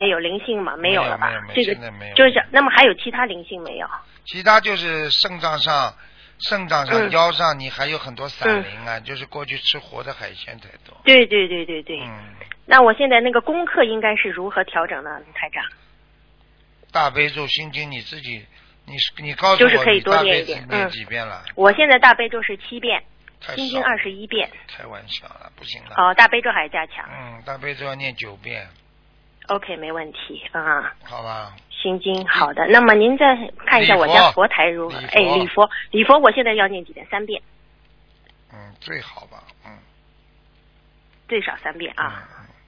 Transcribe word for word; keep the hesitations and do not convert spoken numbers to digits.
有灵性吗？没有了吧？ 没有没有这个现在没有就是那么还有其他灵性没有？ 其他就是肾脏上、肾脏上、 嗯腰上，你还有很多散灵啊，就是过去吃活的海鲜太多。 对对对对对。 嗯， 那我现在那个功课应该是如何调整呢，台长？ 大悲咒心经你自己，你你告诉我， 就是可以多念一点你大悲咒念几遍了？ 嗯，我现在大悲咒是七遍， 太少了心经二十一遍。 开玩笑了，不行了。 哦，大悲咒还加强。 嗯，大悲咒要念九遍。 OK， 没问题啊。 好吧。 心经好的，那么您再看一下我家佛台如何？哎，礼佛，礼佛我现在要念几遍？三遍。 嗯，最好吧，嗯。 最少三遍啊。 嗯